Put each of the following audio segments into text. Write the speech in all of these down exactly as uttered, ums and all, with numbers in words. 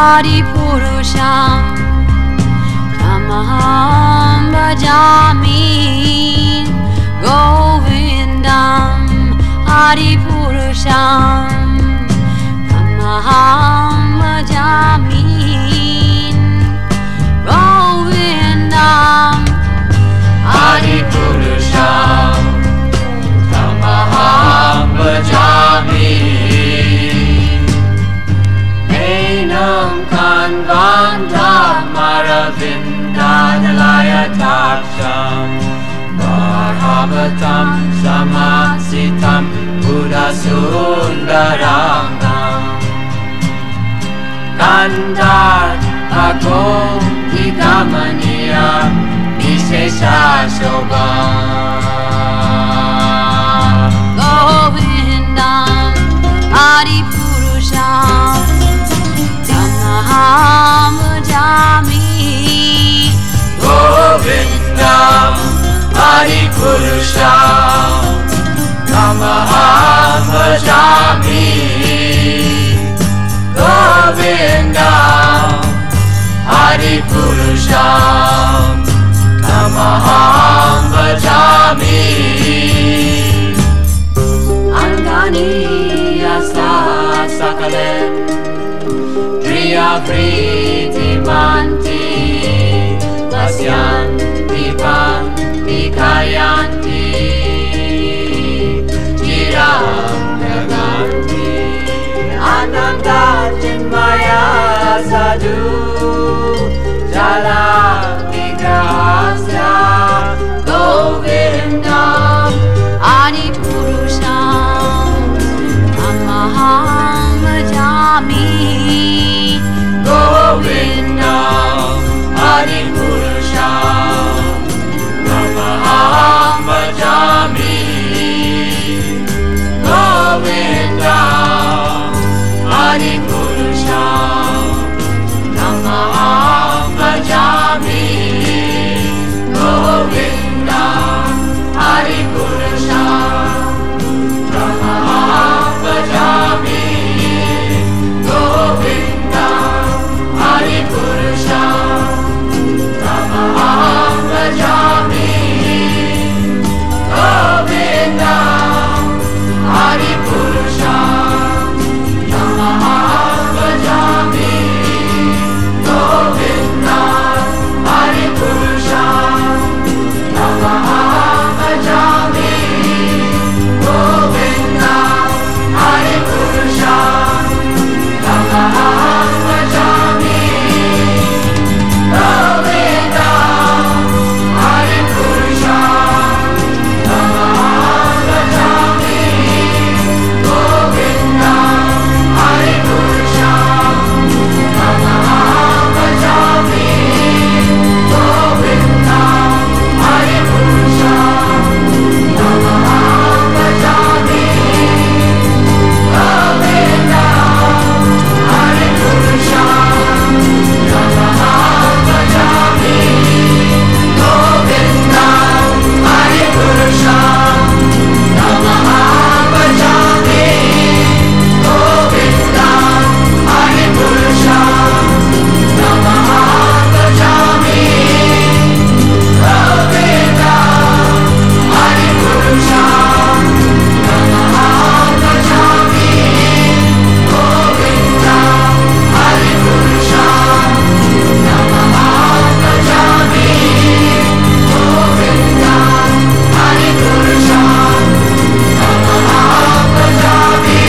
Adipurusha Tamaham Bhajami Govindam Adipurusha Tamaham Bhajami Govindam Adipurusha Tamaham Bhajami Enam Kanvanta Maravindadalaya Taksham Bharavatam Samasitam Buddha Sundarangam Kandar Agom Ikamaniya Vishesha Shobham Govindam Adipurusha Tamaham Bhajami Govindam Adipurusha Tamaham Bhajami Govindam Adipurusha Tamaham Bhajami Angani Asa Sakalem Priya Priti Manti Pasyanti Panti Kayanti Chiram Jaganti Ananda Chinmaya Sadhu Jala Vigrahasya Govindam Adipurusha Tamaham Bhajami Govindam Adipurusha Tamaham Bhajami Govindam Adipurusha Tamaham Bhajami Govindam Adipurusha Tamaham Bhajami Govindam Adipurusha Tamaham Bhajami Govindam Adipurusha Tamaham Bhajami Govindam Adipurusha Tamaham Bhajami Govindam Adipurusha Tamaham Bhajami Govindam Adipurusha Tamaham Bhajami Govindam Adipurusha Tamaham Bhajami Govindam Adipurusha Tamaham Bhajami Govindam Adipurusha Tamaham Bhajami Govindam Adipurusha Tamaham Bhajami Govindam Adipurusha Tamaham Bhajami Govindam Adipurusha Tamaham Bhajami Govindam Adipurusha Tamaham Bhajami Govindam Adipurusha Tamaham Bhajami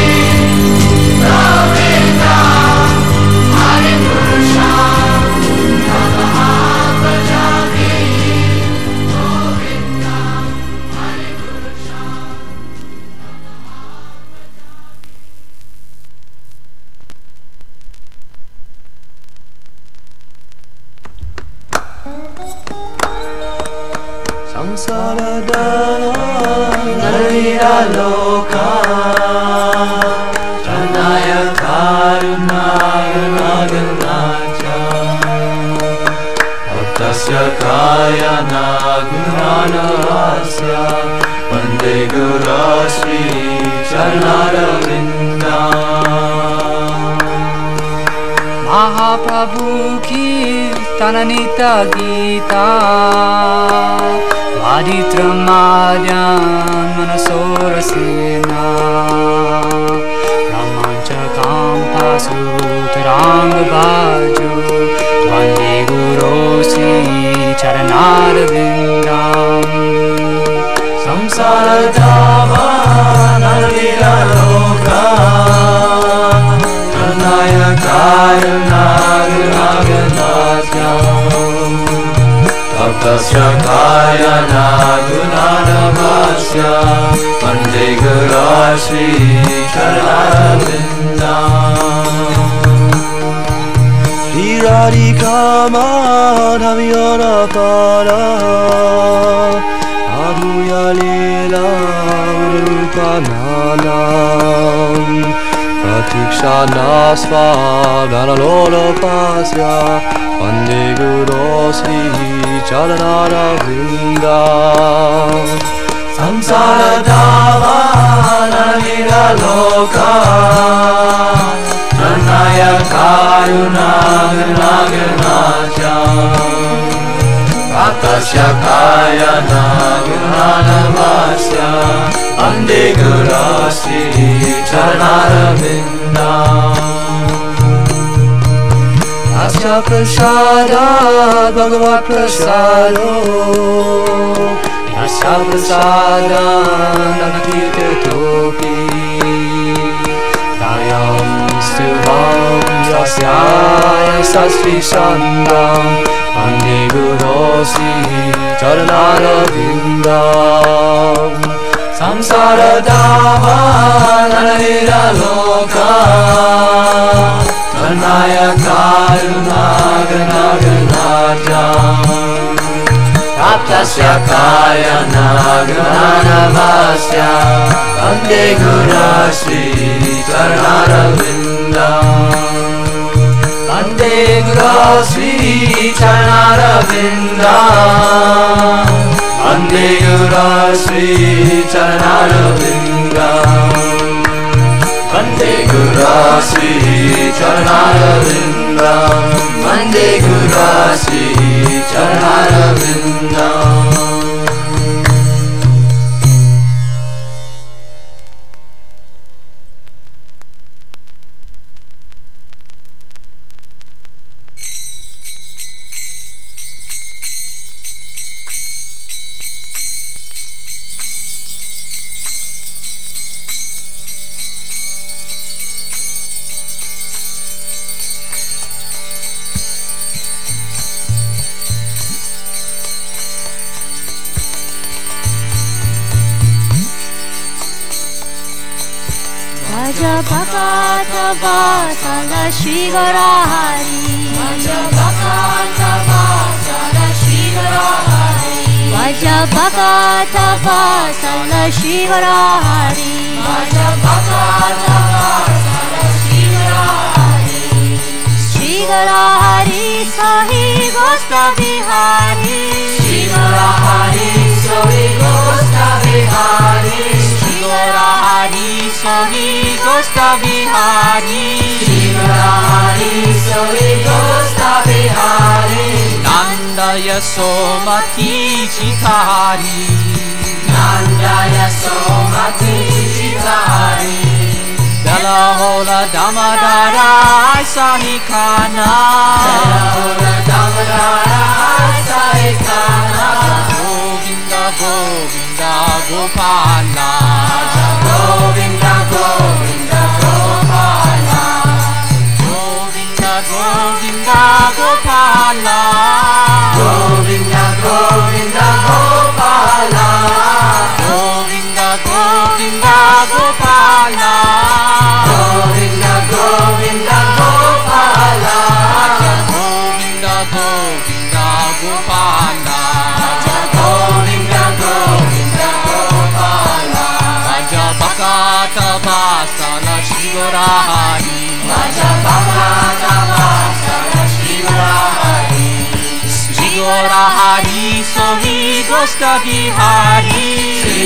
Govindam Adipurusha Tamaham Bhajami Govindam Adipurusha Samsaradana Narira Loka Janaya Karunaya Naganacha Bhaktasya Kaya Nagunana Asya Vande Guru Sri Charnaravinda महाप्रभु की तननित गीता वादित्रमाद्यान् मनसोरसेना ब्रह्मञ्चकां पाशुतराङ्गबाजो वन्दे गुरो श्रीचरणारविन्दम् संसारधामानलिलोका तप्तस्य कायनागुणानवास्य वन्दे गुरो श्रीचरणारविन्दम् श्रीराधिकामाधवियोरपारा Abuya lila urupananam Pratikshana svagana pasya Vande Guru Sri Charanaravinda Samsara Davana Lila Loka Pranaya Karuna Naganacha Atasya Kayana Gunanavasya Vande Guru Sri Charanaravinda Asya Prasada Bhagavat Prasado Asya Prasada Nanatita Topi Dayam Stuvam Yasya Sastri Sandam Vande Guru Sri Charanaravinda Samsara Davana Lila Loka Pranaya Karuna Ganaganaja Taptasya Kayana Gananavasya Vande Guru Sri Charanaravinda Vande Guru Sri Charanaravinda Vande Guru Sri Charanaravinda Vande Guru Sri Charanaravinda Vande Guru Sri Charanaravinda Vaja Bhakata Vasala Shri Garahari Vaja Bhakata Vasala Shri Garahari Vaja Bhakata Vasala Shri Garahari Vaja Bhakata Vasala Shri Garahari Shri Garahari Sahi Gosta Vihari Shri Garahari Sahi Gosta Vihari Shri Garahari Sahi Gosta Vihari Shri Garahari Sahi Gosta Vihari Nanda Yasomati Chitari Nanda Yasomati Chitari Belahola Damadara Sahikana Belahola Damadara Sahikana Govinda Govinda Gopala Govinda Govinda Gopala Govinda Govinda Gopala Govinda Govinda Gopala Govinda Govinda Gopala Govinda Govinda Gopala Govinda Govinda Gopala Govinda Govinda Gopala Vaja Bhakata Vasala Shri Garahari Vaja Bhakata Vasala Shri Garahari Shri Garahari Sahi Gosta Vihari Shri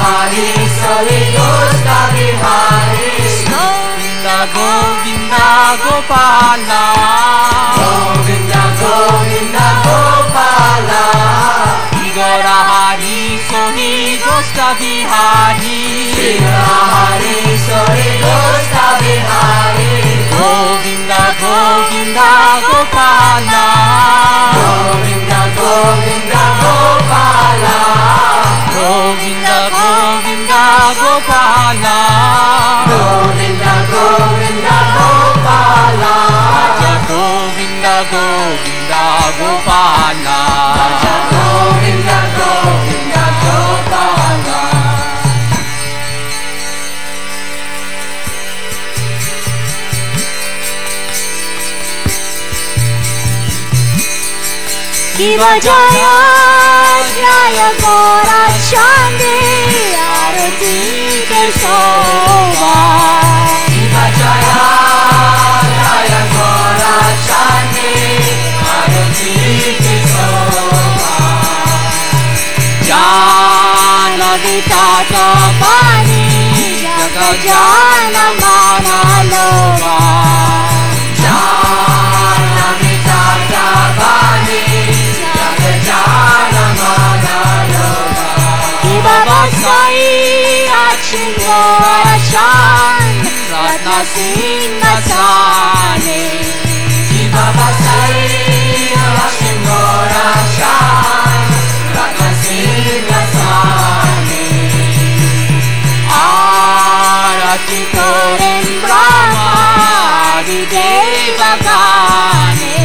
Garahari Sahi Gosta Vihari Govinda Govinda Gopala Govinda Govinda Gopala Igora Hari Sohi Gosta Bihari Shri Hari Sori Gosta Bihari Govinda Govinda Gopala Govinda Govinda Gopala Govinda Govinda Gopala Govinda Govinda Gopala Govinda Govinda Gopala Govinda Govinda Gopala Shiva Jaya Jaya Gora Chandi Arati Ke Shobha Shiva Jaya Jaya Gora Chandi Arati Ke Shobha Jana Vitata Pani Jaga Jana Mana Lova Jana Vitata Bani Jaga Jana Mana Loba Shiva Vasai Achingora Chan Ratna Singha Sane Shiva Vasai Ashingora Shan Ratna Singha Sani Arati Koren Brahma Adi Deva Gane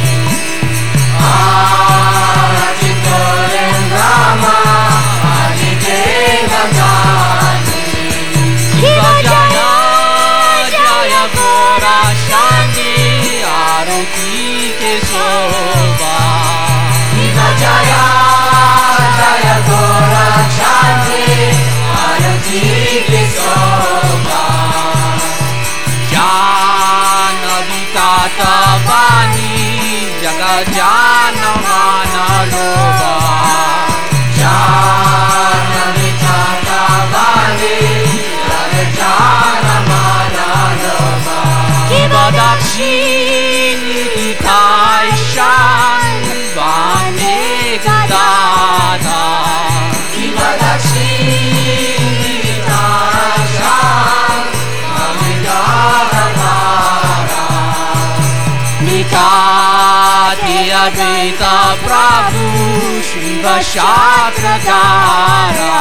Arati Koren Rama Adi Deva Gani Shiva Jaya Jaya Gora Shandi Arati Ke Shobha Shiva Jaya Jaya Gora Chandi Arati Ke Shobha Jana Vitata Bani Jaga Jana Mana Loba Jana Vitata Bani Jaga Jana Mana Loba Shiva Dakshini Vitai Shan Vane Gudada Shiva Dakshini Tashan Amidara Vara Nikati Advaita Prabhu Shiva Shatradhara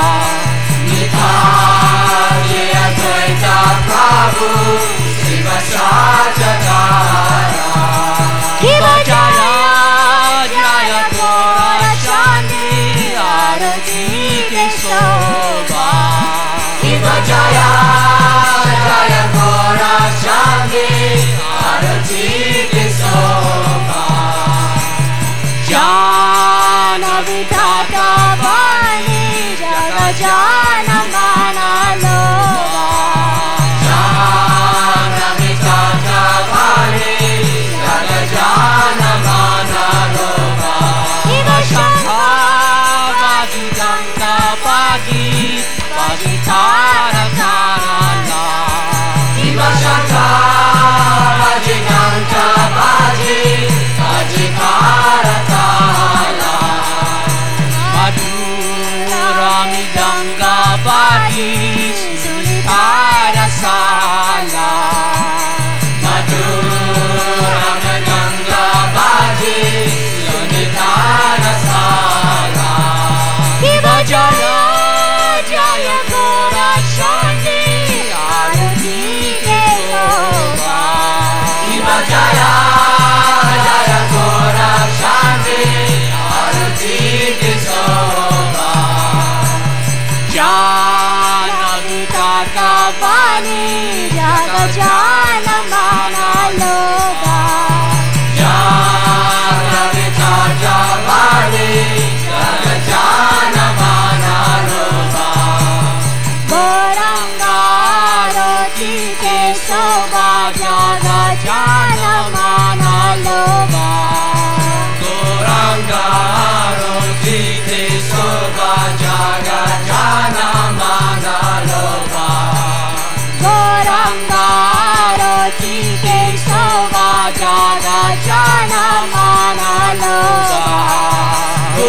Nitya Advaita Prabhu Shiva Shatadara Shiva Jaya Jaya Gora Shandi Arati Ke Shobha Shiva Jaya Jaya Gora Chandi Arati Ke Shobha Jana Vitata Bani Jaga Jana Mana Lova Jana Vitata Bani Jaga Jana Mana Loba Shiva Bhagavati Ganga Bhagi Bhagi Tara Tarana Shiva Shanta Baji Ganta Baji Baji Kara Tala Madhurami Ganga Bhagi Tara Sala Madhura Ganga Baji Lunitara Sala Shiva Jaya Jaya Gora Shandi Arati Ke Shobha Shiva Jaya Jaya Gora Shanti Arati Ke Shobha Jana Vitata Bani Jaga Jana Mana Lova Jana Vitata Bani Jaga Jana Mana Loba Goranga Roti Ke Shobha Jaga Jana Mana Lova Goranga Roti Ke Shobha Jaga Jana Mana Loba Goranga Roti Ke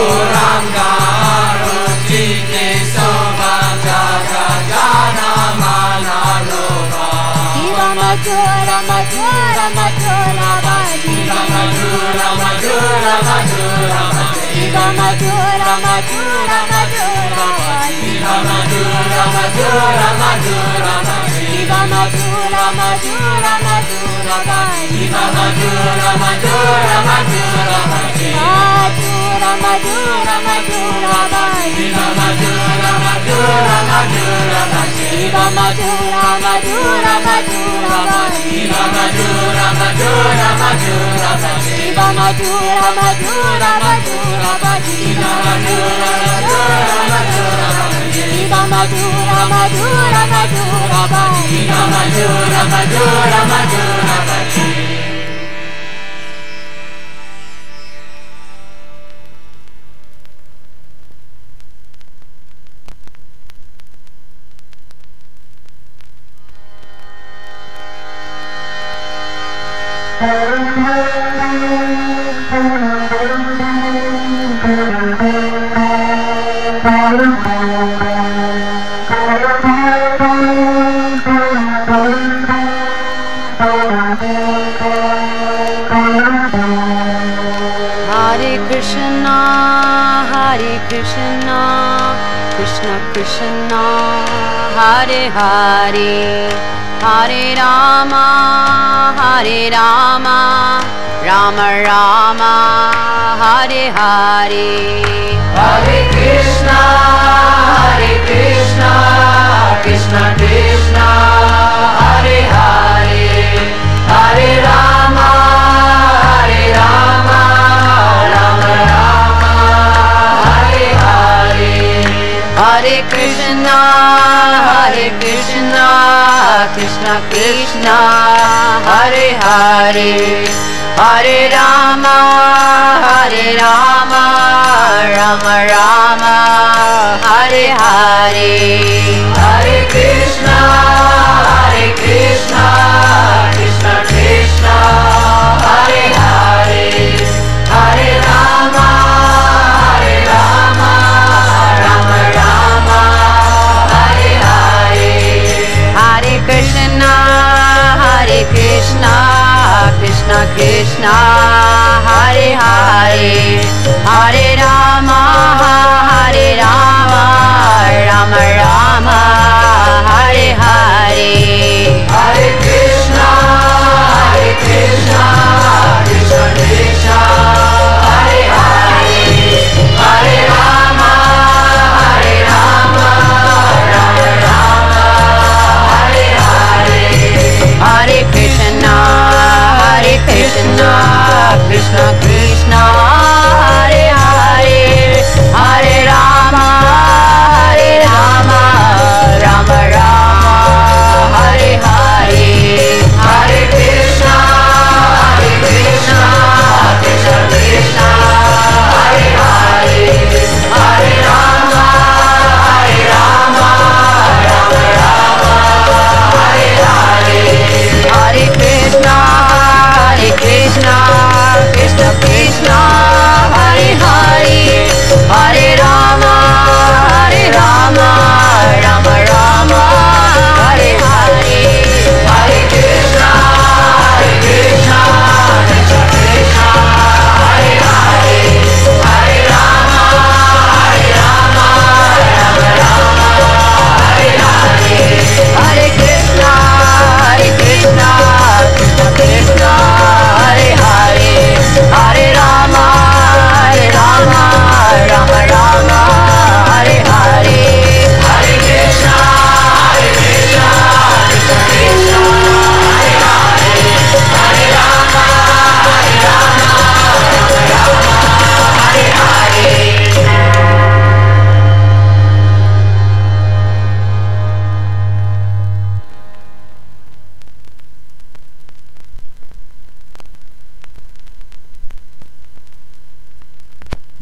Gauranga Aruti Kesava Jaga Jana Mana Loba Shiva Madhura Madhura Madhura Shiva Madhura Madhura Madhura Shiva Madhura Madhura Madhura Shiva Madhura Madhura Madhura Shiva Madhura Madhura Madhura Shiva Madhura Madhura Madhura Madhura Madhura Madhura Shiva Madhura Madhura Madhura Shiva Madhura Madhura Madhura Shiva Madhura Madhura Madhura Shiva Madhura Madhura Madhura Shiva Madhura Madhura Madhura Shiva Madhura Madhura Madhura Shiva Madhura Madhura Madhura Hare Krishna, Hare Krishna, Krishna Krishna, Hare Hare, Hare Rama, Hare Rama, Rama Rama, Hare Hare. Hare Krishna, Hare Krishna, Krishna Krishna, Hare Hare, Hare Rama, Hare Rama, Rama Rama, Hare Hare. Hare Krishna, Hare Krishna, Krishna Krishna, Hare Hare, Hare Rama, Hare Rama, Rama Rama, Hare Hare. Hare Krishna, Hare Krishna, Krishna Krishna, Hare Hare, Hare Rama, Hare Rama, Rama Rama, Hare Hare. Hare Krishna, Hare Krishna, Krishna Krishna, Hare Hare, Hare Rama, Hare Rama, Rama Rama,